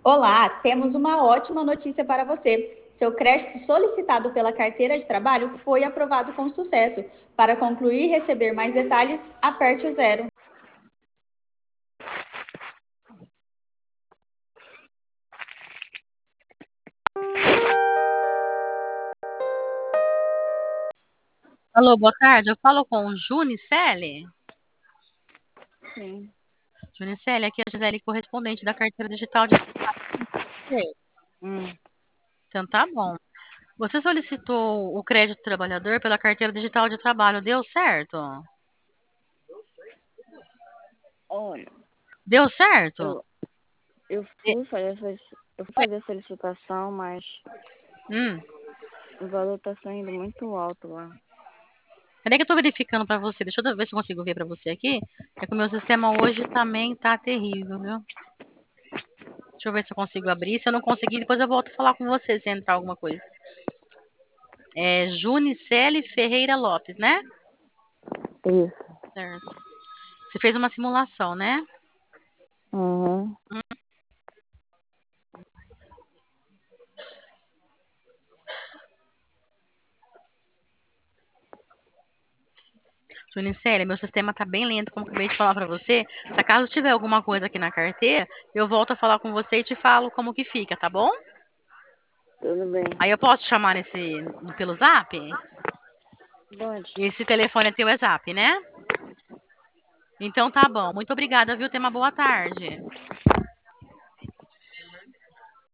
Olá, temos uma ótima notícia para você. Seu crédito solicitado pela carteira de trabalho foi aprovado com sucesso. Para concluir e receber mais detalhes, aperte o zero. Alô, boa tarde. Eu falo com o Junicelli. Sim. Junicelli, aqui é a Gisele, correspondente da carteira digital de você. Hum. Então tá bom. Você solicitou o crédito trabalhador pela carteira digital de trabalho, deu certo? Olha, Deu certo? eu, eu E- eu fui fazer a solicitação, mas Hum. o valor está saindo muito alto lá. Peraí que eu tô verificando pra você. Deixa eu ver se eu consigo ver pra você aqui. É que o meu sistema hoje também tá terrível, viu? Deixa eu ver se eu consigo abrir. Se eu não conseguir, depois eu volto a falar com você se entrar alguma coisa. É Junicelli Ferreira Lopes, né? Isso. Certo. Você fez uma simulação, né? Uhum. Junicelli, meu sistema tá bem lento, como eu acabei de falar pra você. Se acaso tiver alguma coisa aqui na carteira, eu volto a falar com você e te falo como que fica, tá bom? Tudo bem. Aí eu posso te chamar pelo Zap? Pode. Esse telefone é teu é Zap, né? Então tá bom. Muito obrigada, viu? Tenha uma boa tarde.